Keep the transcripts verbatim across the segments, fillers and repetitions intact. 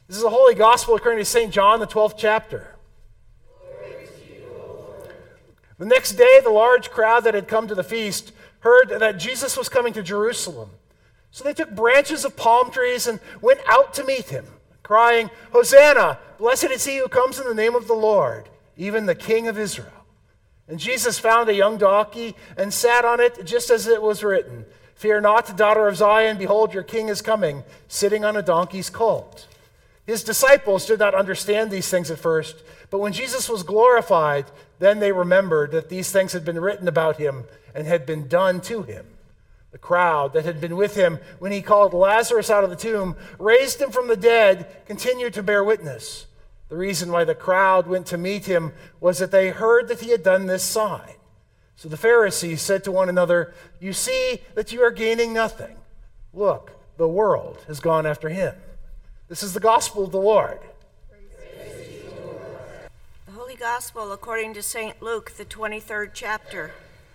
This is the Holy Gospel according to Saint John, the twelfth chapter. The next day, the large crowd that had come to the feast heard that Jesus was coming to Jerusalem. So they took branches of palm trees and went out to meet him, crying, "Hosanna! Blessed is he who comes in the name of the Lord, even the King of Israel." And Jesus found a young donkey and sat on it, just as it was written, "Fear not, daughter of Zion, behold, your king is coming, sitting on a donkey's colt." His disciples did not understand these things at first, but when Jesus was glorified, then they remembered that these things had been written about him and had been done to him. The crowd that had been with him when he called Lazarus out of the tomb, raised him from the dead, continued to bear witness. The reason why the crowd went to meet him was that they heard that he had done this sign. So the Pharisees said to one another, "You see that you are gaining nothing. Look, the world has gone after him." This is the gospel of the Lord. The Holy Gospel according to Saint Luke, the twenty-third chapter.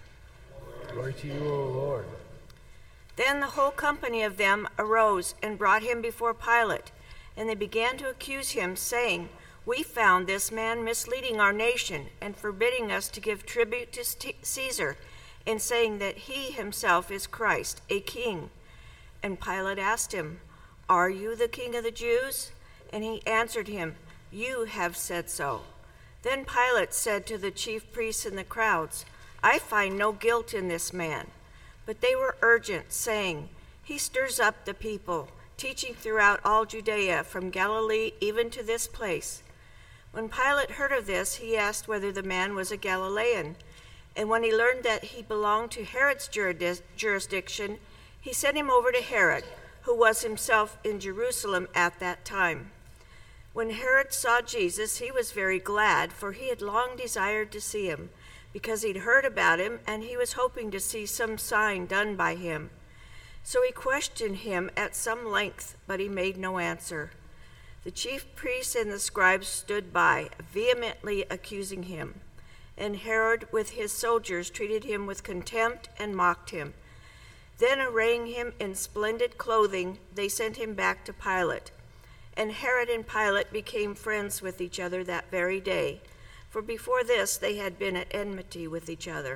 Glory to you, O Lord. Then the whole company of them arose and brought him before Pilate, and they began to accuse him, saying, "We found this man misleading our nation and forbidding us to give tribute to Caesar, and saying that he himself is Christ, a king." And Pilate asked him, "Are you the king of the Jews?" And he answered him, "You have said so." Then Pilate said to the chief priests and the crowds, "I find no guilt in this man." But they were urgent, saying, "He stirs up the people, teaching throughout all Judea, from Galilee even to this place." When Pilate heard of this, he asked whether the man was a Galilean. And when he learned that he belonged to Herod's jurisdiction, he sent him over to Herod, who was himself in Jerusalem at that time. When Herod saw Jesus, he was very glad, for he had long desired to see him, because he'd heard about him, and he was hoping to see some sign done by him. So he questioned him at some length, but he made no answer. The chief priests and the scribes stood by, vehemently accusing him. And Herod with his soldiers treated him with contempt and mocked him. Then, arraying him in splendid clothing, they sent him back to Pilate. And Herod and Pilate became friends with each other that very day, for before this they had been at enmity with each other.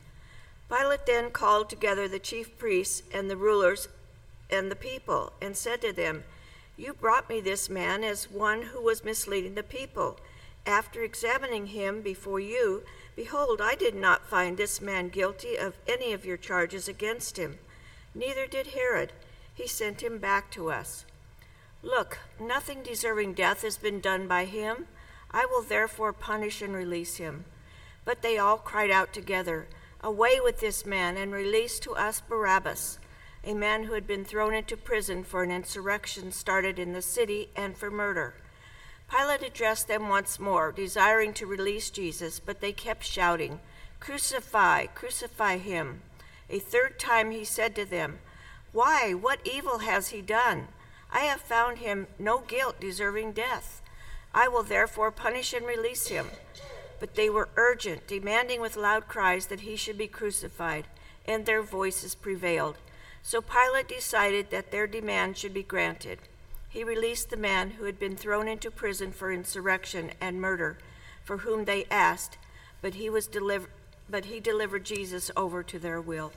Pilate then called together the chief priests and the rulers and the people, and said to them, "You brought me this man as one who was misleading the people. After examining him before you, behold, I did not find this man guilty of any of your charges against him. Neither did Herod. He sent him back to us. Look, nothing deserving death has been done by him. I will therefore punish and release him." But they all cried out together, "Away with this man, and release to us Barabbas," a man who had been thrown into prison for an insurrection started in the city and for murder. Pilate addressed them once more, desiring to release Jesus, but they kept shouting, "Crucify, crucify him." A third time he said to them, "Why, what evil has he done? I have found him no guilt deserving death. I will therefore punish and release him." But they were urgent, demanding with loud cries that he should be crucified, and their voices prevailed. So Pilate decided that their demand should be granted. He released the man who had been thrown into prison for insurrection and murder, for whom they asked, but he was delivered, but he delivered Jesus over to their will.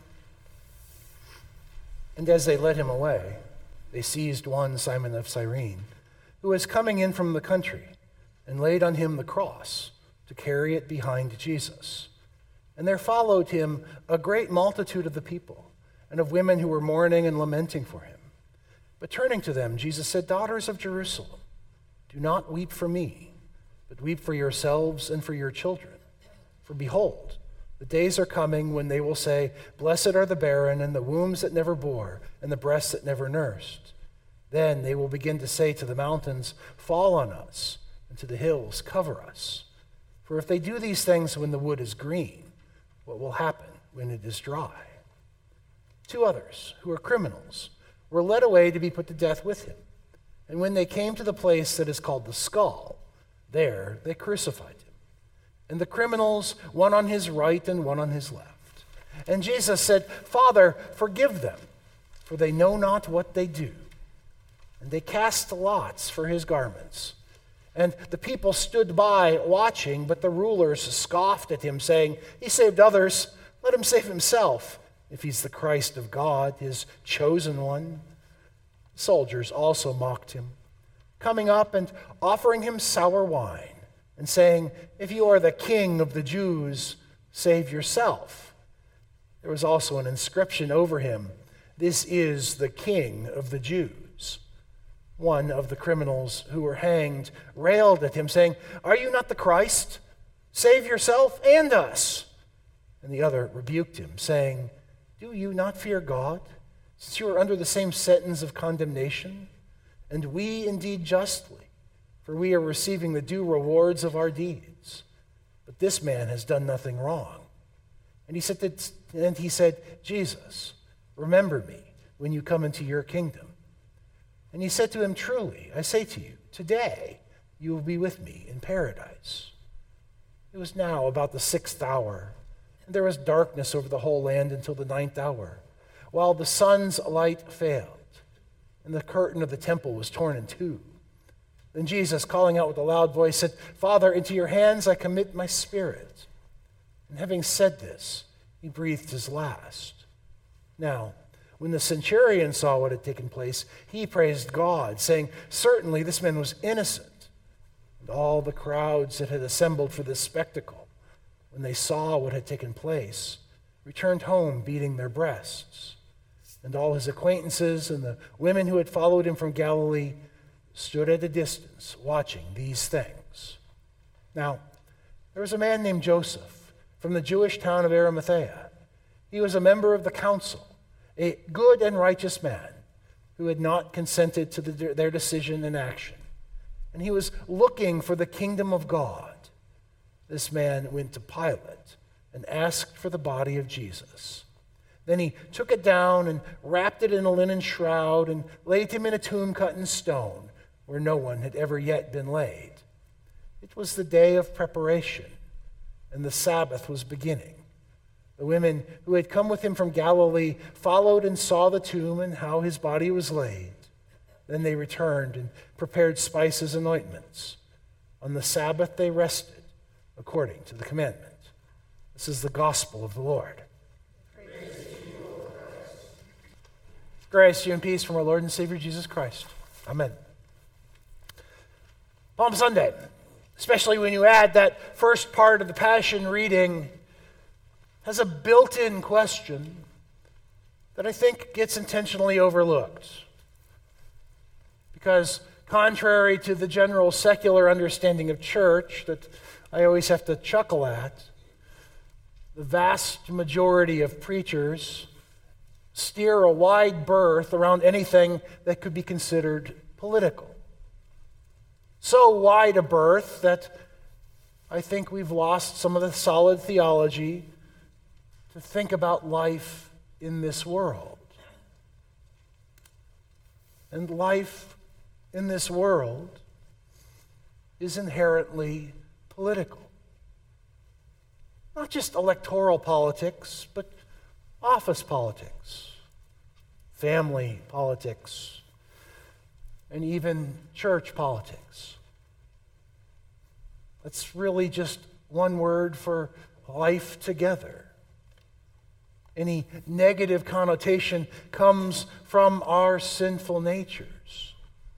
And as they led him away, they seized one, Simon of Cyrene, who was coming in from the country, and laid on him the cross to carry it behind Jesus. And there followed him a great multitude of the people, and of women who were mourning and lamenting for him. But turning to them, Jesus said, "Daughters of Jerusalem, do not weep for me, but weep for yourselves and for your children. For behold, the days are coming when they will say, 'Blessed are the barren, and the wombs that never bore, and the breasts that never nursed.' Then they will begin to say to the mountains, 'Fall on us,' and to the hills, 'Cover us.' For if they do these things when the wood is green, what will happen when it is dry?" Two others, who were criminals, were led away to be put to death with him. And when they came to the place that is called the Skull, there they crucified him, and the criminals, one on his right and one on his left. And Jesus said, "Father, forgive them, for they know not what they do." and they cast lots for his garments. And the people stood by watching, but the rulers scoffed at him, saying, "He saved others, let him save himself, if he's the Christ of God, his chosen one." The soldiers also mocked him, coming up and offering him sour wine, and saying, "If you are the king of the Jews, save yourself." There was also an inscription over him, "This is the King of the Jews." One of the criminals who were hanged railed at him, saying, "Are you not the Christ? Save yourself and us." And the other rebuked him, saying, "Do you not fear God, since you are under the same sentence of condemnation? And we indeed justly, for we are receiving the due rewards of our deeds. But this man has done nothing wrong." And he said, that, and he said, "Jesus, remember me when you come into your kingdom." And he said to him, "Truly, I say to you, today you will be with me in paradise." It was now about the sixth hour, and there was darkness over the whole land until the ninth hour, while the sun's light failed, and the curtain of the temple was torn in two. Then Jesus, calling out with a loud voice, said, "Father, into your hands I commit my spirit." And having said this, he breathed his last. Now, when the centurion saw what had taken place, he praised God, saying, "Certainly this man was innocent." And all the crowds that had assembled for this spectacle, when they saw what had taken place, returned home beating their breasts. And all his acquaintances and the women who had followed him from Galilee stood at a distance watching these things. Now, there was a man named Joseph from the Jewish town of Arimathea. He was a member of the council, a good and righteous man who had not consented to the, their decision and action. And he was looking for the kingdom of God. This man went to Pilate and asked for the body of Jesus. Then he took it down and wrapped it in a linen shroud and laid him in a tomb cut in stone where no one had ever yet been laid. It was the day of preparation, and the Sabbath was beginning. The women who had come with him from Galilee followed and saw the tomb and how his body was laid. Then they returned and prepared spices and ointments. On the Sabbath they rested, according to the commandment. This is the gospel of the Lord. Praise to you, O Christ. Grace to you and peace from our Lord and Savior Jesus Christ. Amen. Palm Sunday, especially when you add that first part of the Passion reading, has a built-in question that I think gets intentionally overlooked. Because contrary to the general secular understanding of church that I always have to chuckle at, the vast majority of preachers steer a wide berth around anything that could be considered political. So wide a berth that I think we've lost some of the solid theology to think about life in this world. And life in this world is inherently political. Not just electoral politics, but office politics, family politics, and even church politics. That's really just one word for life together. Any negative connotation comes from our sinful natures.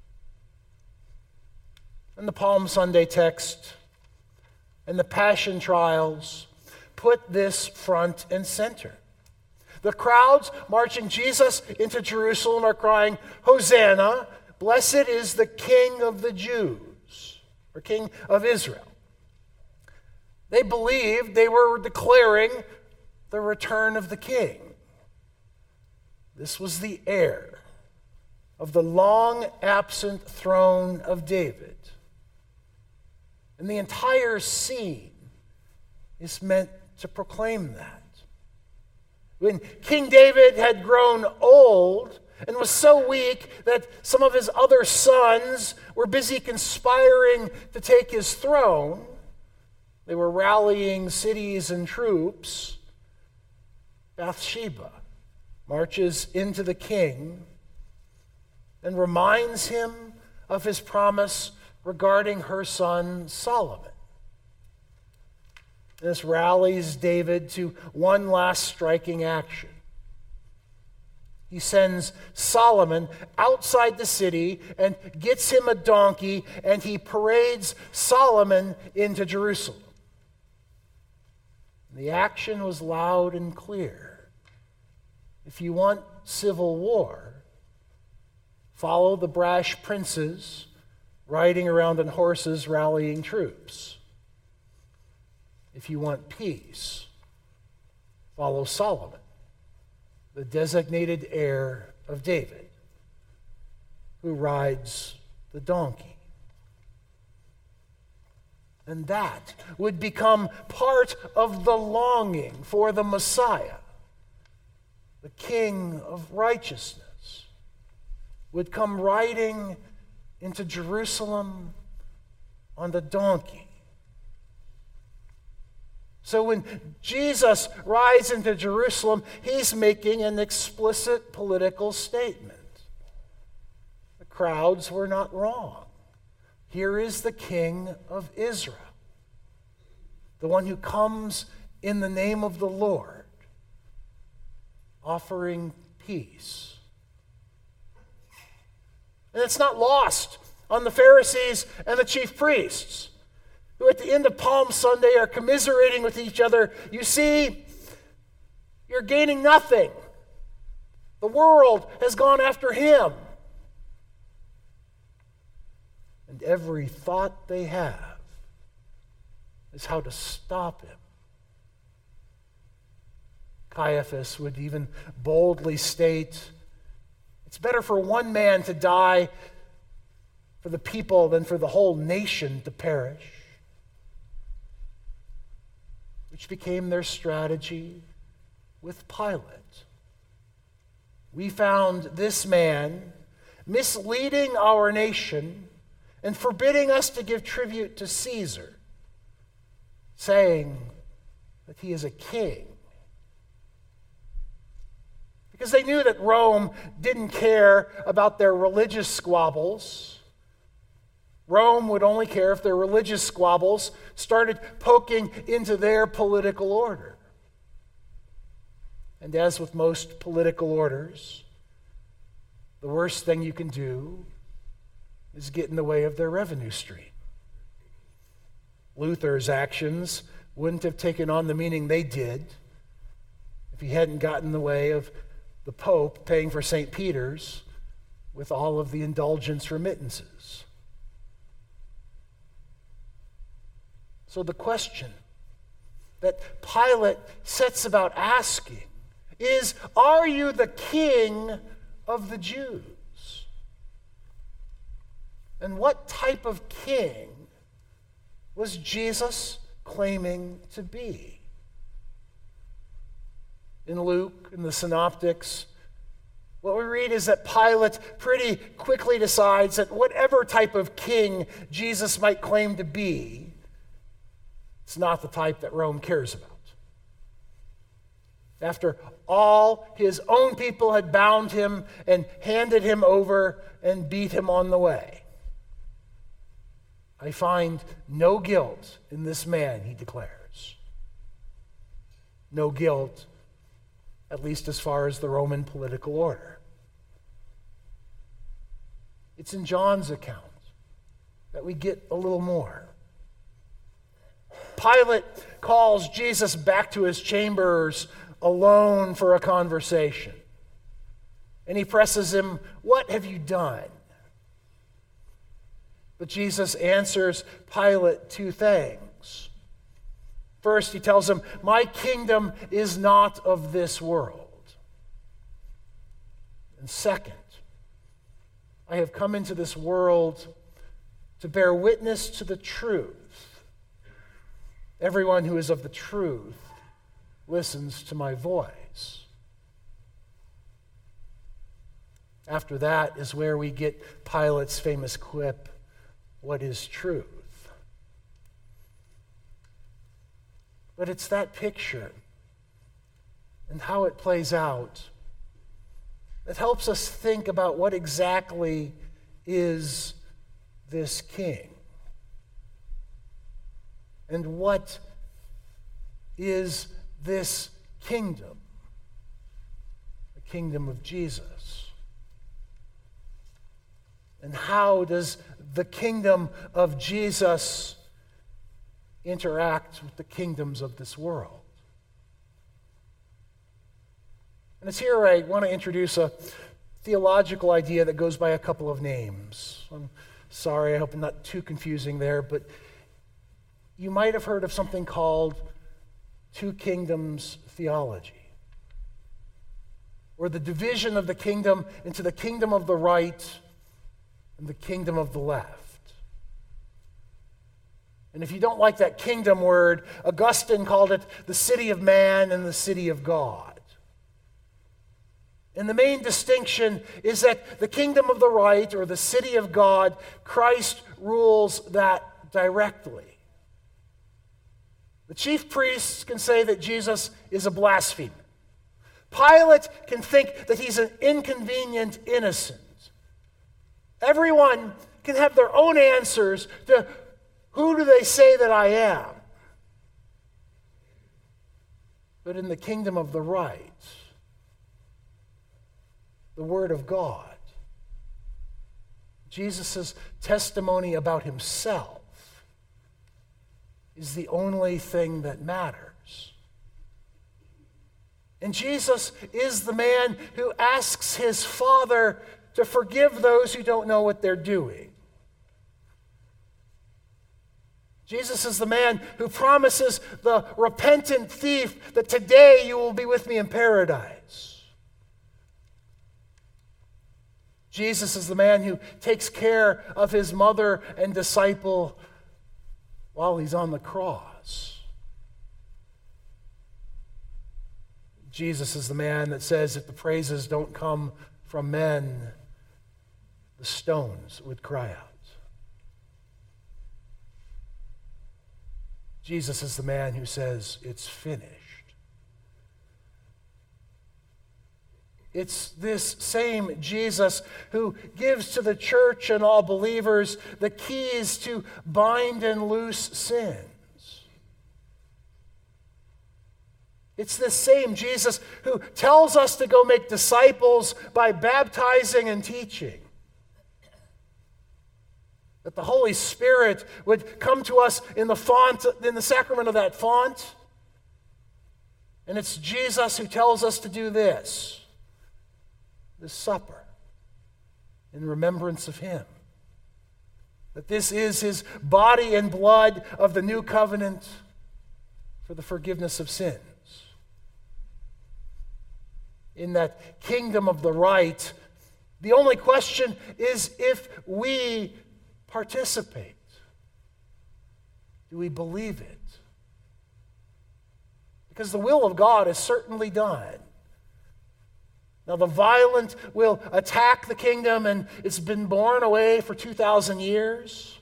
And the Palm Sunday text and the Passion trials put this front and center. The crowds marching Jesus into Jerusalem are crying, "Hosanna, blessed is the King of the Jews," or King of Israel. They believed they were declaring the return of the king. This was the heir of the long-absent throne of David. And the entire scene is meant to proclaim that. When King David had grown old and was so weak that some of his other sons were busy conspiring to take his throne, they were rallying cities and troops. Bathsheba marches into the king and reminds him of his promise regarding her son Solomon. This rallies David to one last striking action. He sends Solomon outside the city and gets him a donkey, and he parades Solomon into Jerusalem. The action was loud and clear. If you want civil war, follow the brash princes riding around on horses rallying troops. If you want peace, follow Solomon, the designated heir of David, who rides the donkey. And that would become part of the longing for the Messiah. The King of righteousness would come riding into Jerusalem on the donkey. So when Jesus rides into Jerusalem, he's making an explicit political statement. The crowds were not wrong. Here is the King of Israel, the one who comes in the name of the Lord, offering peace. And it's not lost on the Pharisees and the chief priests, who at the end of Palm Sunday are commiserating with each other. You see, you're gaining nothing. The world has gone after him. And every thought they have is how to stop him. Caiaphas would even boldly state, it's better for one man to die for the people than for the whole nation to perish. Which became their strategy with Pilate. We found this man misleading our nation and forbidding us to give tribute to Caesar, saying that he is a king. Because they knew that Rome didn't care about their religious squabbles. Rome would only care if their religious squabbles started poking into their political order. And as with most political orders, the worst thing you can do is get in the way of their revenue stream. Luther's actions wouldn't have taken on the meaning they did if he hadn't gotten in the way of the Pope paying for Saint Peter's with all of the indulgence remittances. So the question that Pilate sets about asking is, are you the king of the Jews? And what type of king was Jesus claiming to be? In Luke, in the Synoptics, what we read is that Pilate pretty quickly decides that whatever type of king Jesus might claim to be, it's not the type that Rome cares about. After all, his own people had bound him and handed him over and beat him on the way. I find no guilt in this man, he declares. No guilt, at least as far as the Roman political order. It's in John's account that we get a little more. Pilate calls Jesus back to his chambers alone for a conversation. And he presses him, "What have you done?" But Jesus answers Pilate two things. First, he tells him, "My kingdom is not of this world." And second, "I have come into this world to bear witness to the truth. Everyone who is of the truth listens to my voice." After that is where we get Pilate's famous quip, "What is truth?" But it's that picture and how it plays out that helps us think about what exactly is this king and what is this kingdom, the kingdom of Jesus. And how does the kingdom of Jesus interact with the kingdoms of this world? And it's here I want to introduce a theological idea that goes by a couple of names. I'm sorry, I hope I'm not too confusing there, but you might have heard of something called two kingdoms theology, or the division of the kingdom into the kingdom of the right and the kingdom of the left. And if you don't like that kingdom word, Augustine called it the city of man and the city of God. And the main distinction is that the kingdom of the right, or the city of God, Christ rules that directly. The chief priests can say that Jesus is a blasphemer. Pilate can think that he's an inconvenient innocent. Everyone can have their own answers to who do they say that I am. But in the kingdom of the right, the Word of God, Jesus' testimony about himself is the only thing that matters. And Jesus is the man who asks his Father to forgive those who don't know what they're doing. Jesus is the man who promises the repentant thief that today you will be with me in paradise. Jesus is the man who takes care of his mother and disciple while he's on the cross. Jesus is the man that says if the praises don't come from men, the stones would cry out. Jesus is the man who says it's finished. It's this same Jesus who gives to the church and all believers the keys to bind and loose sins. It's this same Jesus who tells us to go make disciples by baptizing and teaching. That the Holy Spirit would come to us in the font, in the sacrament of that font. And it's Jesus who tells us to do this. This supper in remembrance of him. That this is his body and blood of the new covenant for the forgiveness of sins. In that kingdom of the right, the only question is if we participate. Do we believe it? Because the will of God is certainly done. Now, the violent will attack the kingdom, and it's been borne away for two thousand years.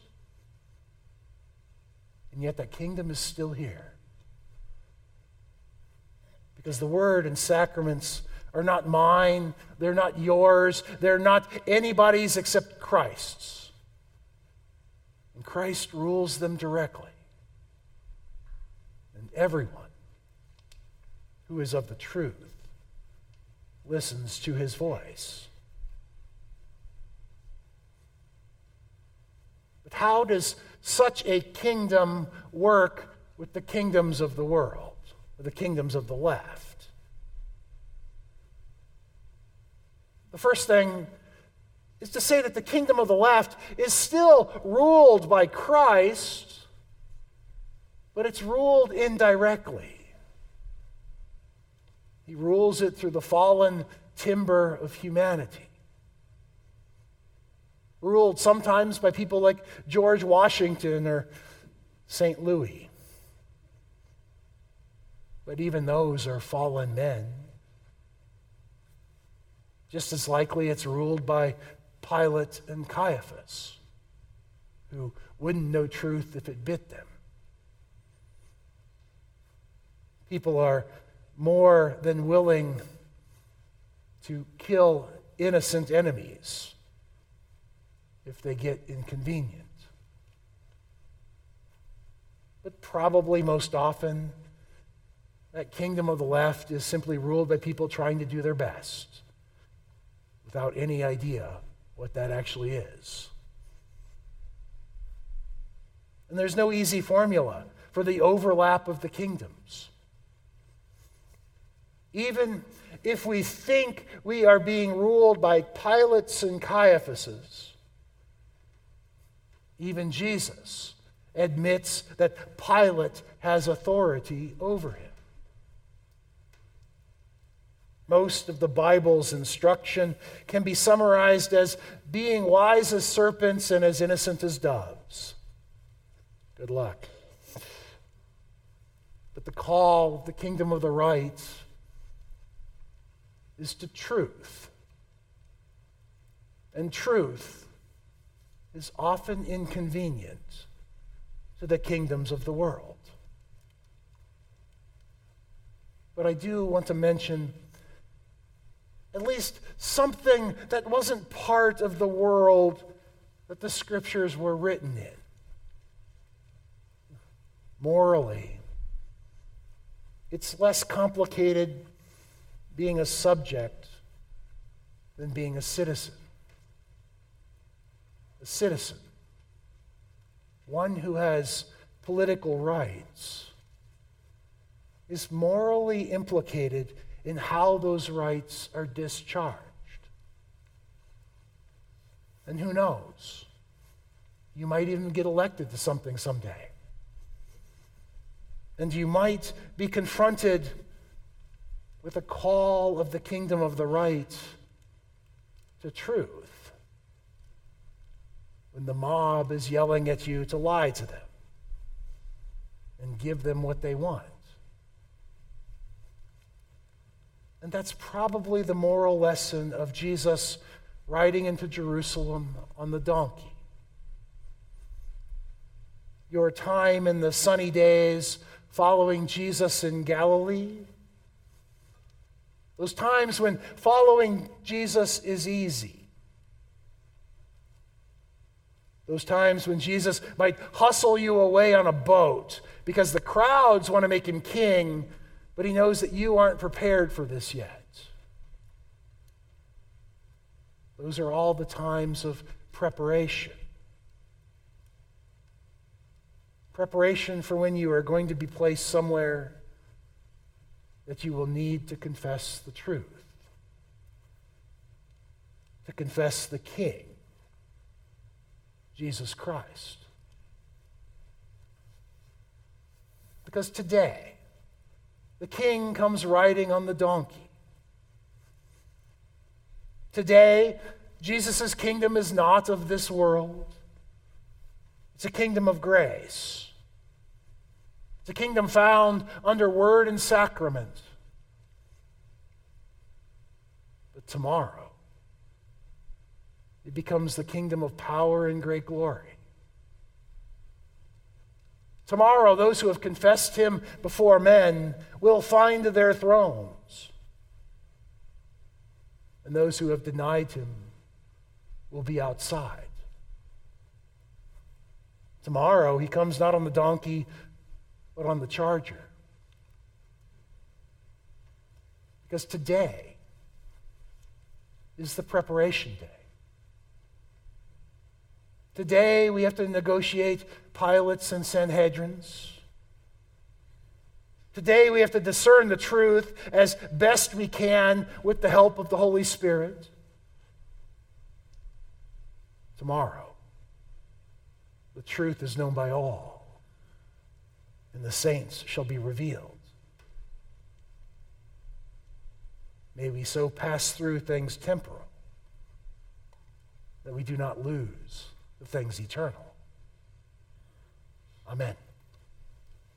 And yet that kingdom is still here. Because the word and sacraments are not mine, they're not yours, they're not anybody's except Christ's. And Christ rules them directly. And everyone who is of the truth listens to his voice. But how does such a kingdom work with the kingdoms of the world, or the kingdoms of the left? The first thing is to say that the kingdom of the left is still ruled by Christ, but it's ruled indirectly. He rules it through the fallen timber of humanity. Ruled sometimes by people like George Washington or Saint Louis. But even those are fallen men. Just as likely it's ruled by Pilate and Caiaphas, who wouldn't know truth if it bit them. People are more than willing to kill innocent enemies if they get inconvenient. But probably most often, that kingdom of the left is simply ruled by people trying to do their best without any idea what that actually is. And there's no easy formula for the overlap of the kingdoms. Even if we think we are being ruled by Pilates and Caiaphases, even Jesus admits that Pilate has authority over him. Most of the Bible's instruction can be summarized as being wise as serpents and as innocent as doves. Good luck. But the call of the kingdom of the right is to truth. And truth is often inconvenient to the kingdoms of the world. But I do want to mention at least something that wasn't part of the world that the scriptures were written in. Morally, it's less complicated being a subject than being a citizen. A citizen, one who has political rights, is morally implicated in how those rights are discharged. And who knows? You might even get elected to something someday. And you might be confronted with a call of the kingdom of the right to truth when the mob is yelling at you to lie to them and give them what they want. And that's probably the moral lesson of Jesus riding into Jerusalem on the donkey. Your time in the sunny days following Jesus in Galilee, those times when following Jesus is easy, those times when Jesus might hustle you away on a boat because the crowds want to make him king, but he knows that you aren't prepared for this yet. Those are all the times of preparation. Preparation for when you are going to be placed somewhere that you will need to confess the truth, to confess the King, Jesus Christ. Because today, the King comes riding on the donkey. Today, Jesus' kingdom is not of this world. It's a kingdom of grace. It's a kingdom found under word and sacrament. But tomorrow, it becomes the kingdom of power and great glory. Tomorrow, those who have confessed him before men will find their thrones. And those who have denied him will be outside. Tomorrow, he comes not on the donkey, but on the charger. Because today is the preparation day. Today, we have to negotiate Pilates and Sanhedrins. Today, we have to discern the truth as best we can with the help of the Holy Spirit. Tomorrow, the truth is known by all, and the saints shall be revealed. May we so pass through things temporal that we do not lose the things eternal. Amen.